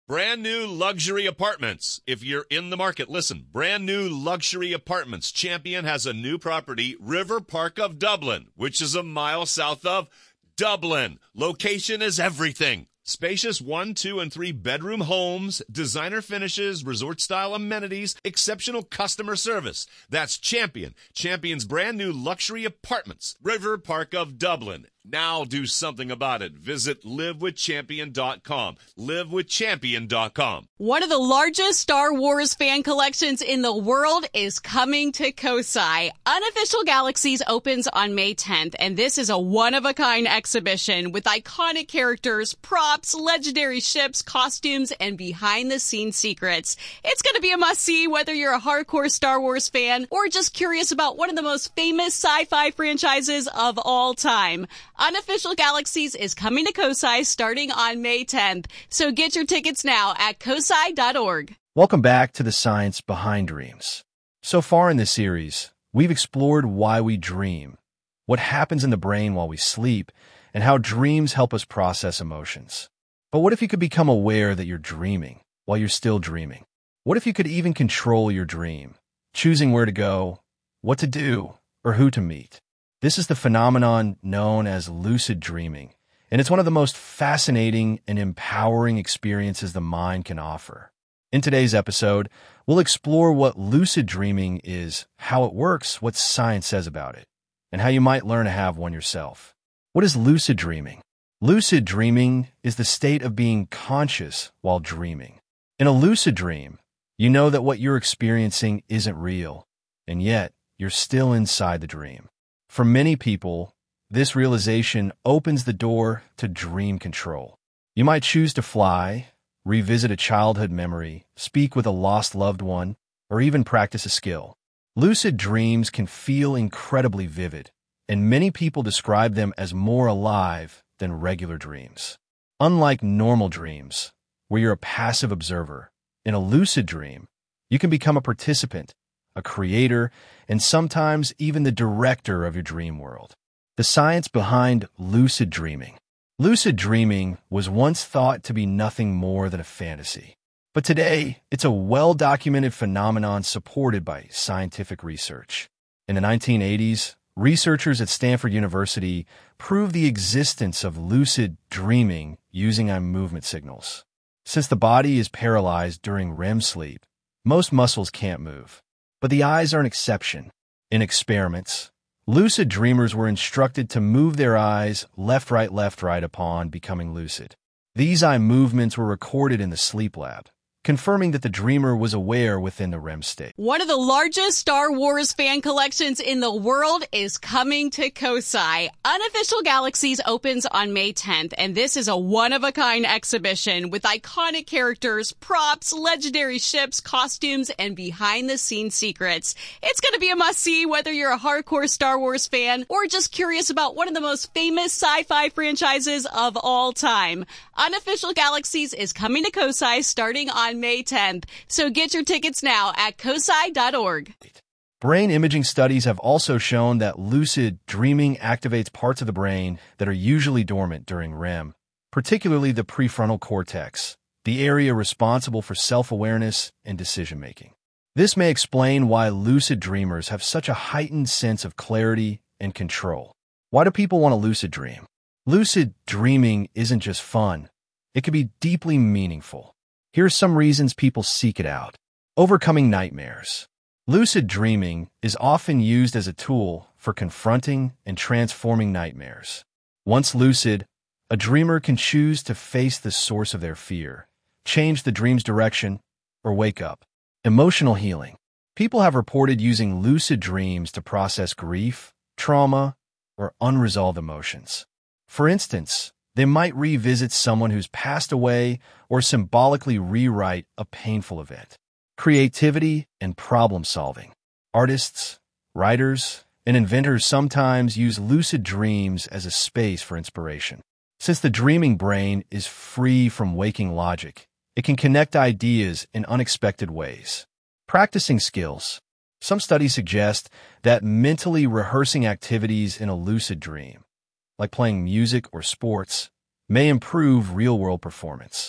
Brand new luxury apartments. If you're in the market, listen. Brand new luxury apartments. Champion has a new property, River Park of Dublin, which is a mile south of Dublin. Location is everything. Spacious 1, 2, and 3 bedroom homes, designer finishes, resort-style amenities, exceptional customer service. That's Champion. Champion's brand new luxury apartments, River Park of Dublin. Now do something about it. Visit livewithchampion.com. Livewithchampion.com. One of the largest Star Wars fan collections in the world is coming to Kosai. Unofficial Galaxies opens on May 10th, and this is a one-of-a-kind exhibition with iconic characters, props, legendary ships, costumes, and behind-the-scenes secrets. It's going to be a must-see whether you're a hardcore Star Wars fan or just curious about one of the most famous sci-fi franchises of all time. Unofficial Galaxies is coming to Kosai starting on May 10th, so get your tickets now at kosai.org. Welcome back to the science behind dreams. So far in this series, we've explored why we dream, what happens in the brain while we sleep, and how dreams help us process emotions. But what if you could become aware that you're dreaming while you're still dreaming? What if you could even control your dream, choosing where to go, what to do, or who to meet? This is the phenomenon known as lucid dreaming, and it's one of the most fascinating and empowering experiences the mind can offer. In today's episode, we'll explore what lucid dreaming is, how it works, what science says about it, and how you might learn to have one yourself. What is lucid dreaming? Lucid dreaming is the state of being conscious while dreaming. In a lucid dream, you know that what you're experiencing isn't real, and yet you're still inside the dream. For many people, this realization opens the door to dream control. You might choose to fly, revisit a childhood memory, speak with a lost loved one, or even practice a skill. Lucid dreams can feel incredibly vivid, and many people describe them as more alive than regular dreams. Unlike normal dreams, where you're a passive observer, in a lucid dream, you can become a participant, a creator, and sometimes even the director of your dream world. The science behind lucid dreaming. Lucid dreaming was once thought to be nothing more than a fantasy. But today, it's a well-documented phenomenon supported by scientific research. In the 1980s, researchers at Stanford University proved the existence of lucid dreaming using eye movement signals. Since the body is paralyzed during REM sleep, most muscles can't move. But the eyes are an exception. In experiments, lucid dreamers were instructed to move their eyes left, right upon becoming lucid. These eye movements were recorded in the sleep lab, confirming that the dreamer was aware within the REM state. One of the largest Star Wars fan collections in the world is coming to Kosai. Unofficial Galaxies opens on May 10th, and this is a one-of-a-kind exhibition with iconic characters, props, legendary ships, costumes, and behind-the-scenes secrets. It's going to be a must-see whether you're a hardcore Star Wars fan or just curious about one of the most famous sci-fi franchises of all time. Unofficial Galaxies is coming to Kosai starting on May 10th, so get your tickets now at kosai.org. Brain imaging studies have also shown that lucid dreaming activates parts of the brain that are usually dormant during REM, particularly the prefrontal cortex, the area responsible for self-awareness and decision-making. This may explain why lucid dreamers have such a heightened sense of clarity and control. Why do people want to lucid dream? Lucid dreaming isn't just fun. It can be deeply meaningful. Here are some reasons people seek it out. Overcoming nightmares. Lucid dreaming is often used as a tool for confronting and transforming nightmares. Once lucid, a dreamer can choose to face the source of their fear, change the dream's direction, or wake up. Emotional healing. People have reported using lucid dreams to process grief, trauma, or unresolved emotions. For instance, they might revisit someone who's passed away or symbolically rewrite a painful event. Creativity and problem solving. Artists, writers, and inventors sometimes use lucid dreams as a space for inspiration. Since the dreaming brain is free from waking logic, it can connect ideas in unexpected ways. Practicing skills. Some studies suggest that mentally rehearsing activities in a lucid dream, like playing music or sports, may improve real-world performance.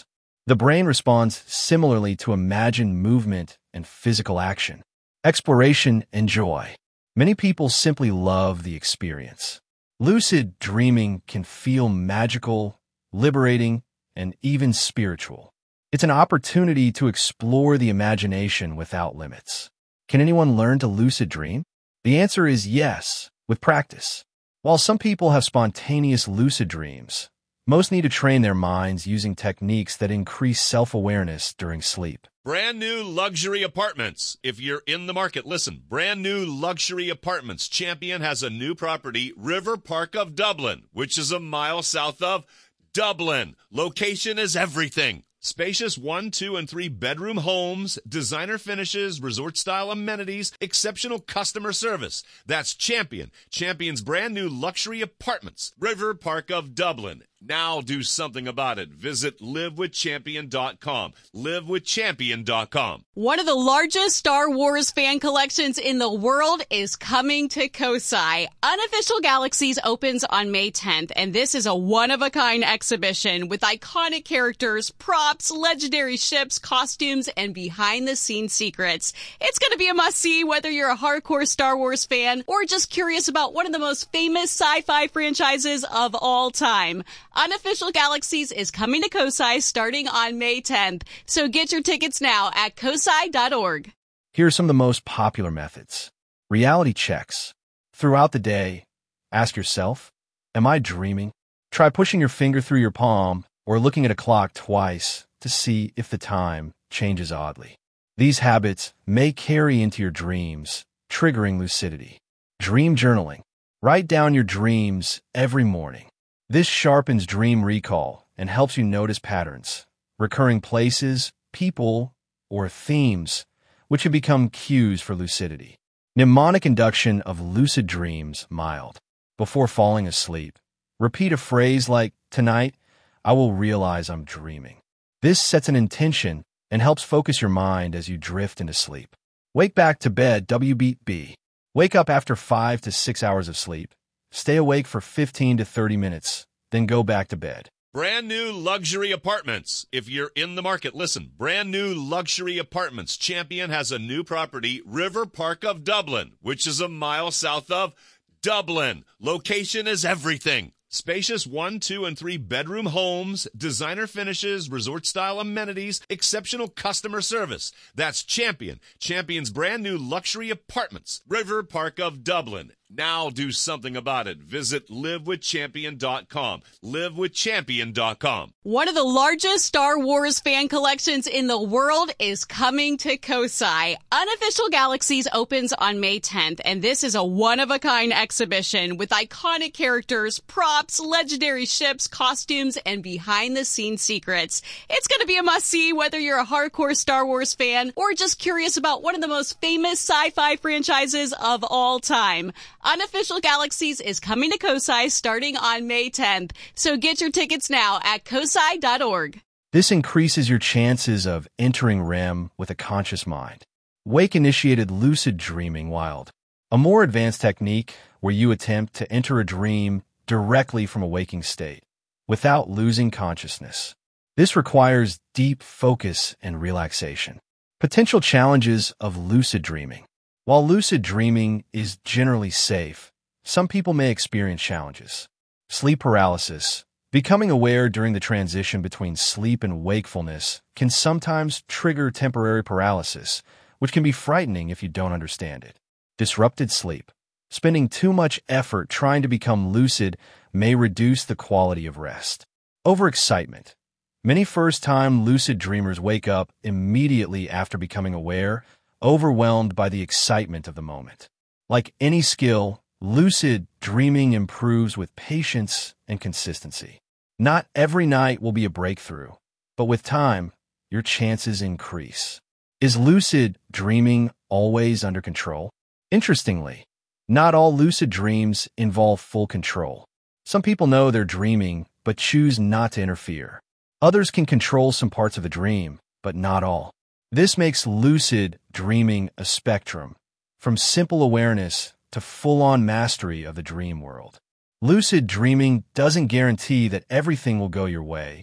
The brain responds similarly to imagined movement and physical action, exploration, and joy. Many people simply love the experience. Lucid dreaming can feel magical, liberating, and even spiritual. It's an opportunity to explore the imagination without limits. Can anyone learn to lucid dream? The answer is yes, with practice. While some people have spontaneous lucid dreams, most need to train their minds using techniques that increase self-awareness during sleep. Brand new luxury apartments. If you're in the market, listen. Brand new luxury apartments. Champion has a new property, River Park of Dublin, which is a mile south of Dublin. Location is everything. Spacious 1, 2, and 3 bedroom homes, designer finishes, resort-style amenities, exceptional customer service. That's Champion. Champion's brand new luxury apartments, River Park of Dublin. Now do something about it. Visit livewithchampion.com. Livewithchampion.com. One of the largest Star Wars fan collections in the world is coming to Kosai. Unofficial Galaxies opens on May 10th, and this is a one-of-a-kind exhibition with iconic characters, props, legendary ships, costumes, and behind-the-scenes secrets. It's going to be a must-see whether you're a hardcore Star Wars fan or just curious about one of the most famous sci-fi franchises of all time. Unofficial Galaxies is coming to Kosai starting on May 10th, so get your tickets now at kosai.org. Here are some of the most popular methods. Reality checks. Throughout the day, ask yourself, am I dreaming? Try pushing your finger through your palm or looking at a clock twice to see if the time changes oddly. These habits may carry into your dreams, triggering lucidity. Dream journaling. Write down your dreams every morning. This sharpens dream recall and helps you notice patterns, recurring places, people, or themes, which have become cues for lucidity. Mnemonic induction of lucid dreams mild. Before falling asleep, repeat a phrase like, "Tonight, I will realize I'm dreaming." This sets an intention and helps focus your mind as you drift into sleep. Wake back to bed, WBB. Wake up after 5 to 6 hours of sleep. Stay awake for 15 to 30 minutes, then go back to bed. Brand new luxury apartments. If you're in the market, listen. Brand new luxury apartments. Champion has a new property, River Park of Dublin, which is a mile south of Dublin. Location is everything. Spacious 1, 2, and 3 bedroom homes, designer finishes, resort-style amenities, exceptional customer service. That's Champion. Champion's brand new luxury apartments, River Park of Dublin. Now do something about it. Visit livewithchampion.com. Livewithchampion.com. One of the largest Star Wars fan collections in the world is coming to Kosai. Unofficial Galaxies opens on May 10th, and this is a one-of-a-kind exhibition with iconic characters, props, legendary ships, costumes, and behind-the-scenes secrets. It's going to be a must-see whether you're a hardcore Star Wars fan or just curious about one of the most famous sci-fi franchises of all time. Unofficial Galaxies is coming to Kosai starting on May 10th, so get your tickets now at kosai.org. This increases your chances of entering REM with a conscious mind. Wake-initiated lucid dreaming wild. A more advanced technique where you attempt to enter a dream directly from a waking state, without losing consciousness. This requires deep focus and relaxation. Potential challenges of lucid dreaming. While lucid dreaming is generally safe, some people may experience challenges. Sleep paralysis. Becoming aware during the transition between sleep and wakefulness can sometimes trigger temporary paralysis, which can be frightening if you don't understand it. Disrupted sleep. Spending too much effort trying to become lucid may reduce the quality of rest. Overexcitement. Many first-time lucid dreamers wake up immediately after becoming aware, overwhelmed by the excitement of the moment. Like any skill, lucid dreaming improves with patience and consistency. Not every night will be a breakthrough, but with time, your chances increase. Is lucid dreaming always under control? Interestingly, not all lucid dreams involve full control. Some people know they're dreaming, but choose not to interfere. Others can control some parts of the dream, but not all. This makes lucid dreaming a spectrum, from simple awareness to full-on mastery of the dream world. Lucid dreaming doesn't guarantee that everything will go your way, but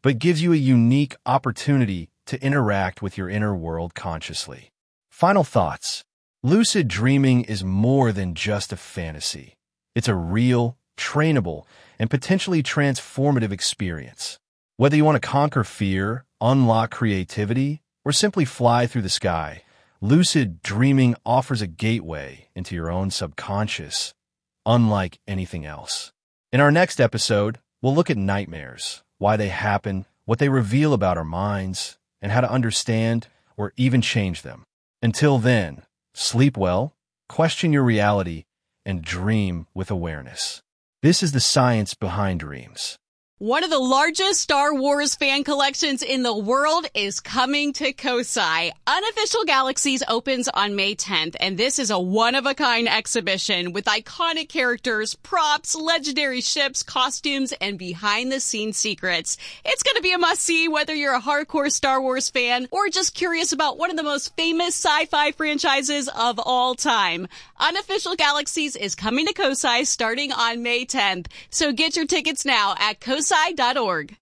but gives you a unique opportunity to interact with your inner world consciously. Final thoughts. Lucid dreaming is more than just a fantasy. It's a real, trainable, and potentially transformative experience. Whether you want to conquer fear, unlock creativity, or simply fly through the sky, lucid dreaming offers a gateway into your own subconscious, unlike anything else. In our next episode, we'll look at nightmares, why they happen, what they reveal about our minds, and how to understand or even change them. Until then, sleep well, question your reality, and dream with awareness. This is the science behind dreams. One of the largest Star Wars fan collections in the world is coming to Kosai. Unofficial Galaxies opens on May 10th, and this is a one-of-a-kind exhibition with iconic characters, props, legendary ships, costumes, and behind-the-scenes secrets. It's going to be a must-see whether you're a hardcore Star Wars fan or just curious about one of the most famous sci-fi franchises of all time. Unofficial Galaxies is coming to Kosai starting on May 10th, so get your tickets now at kosai.org.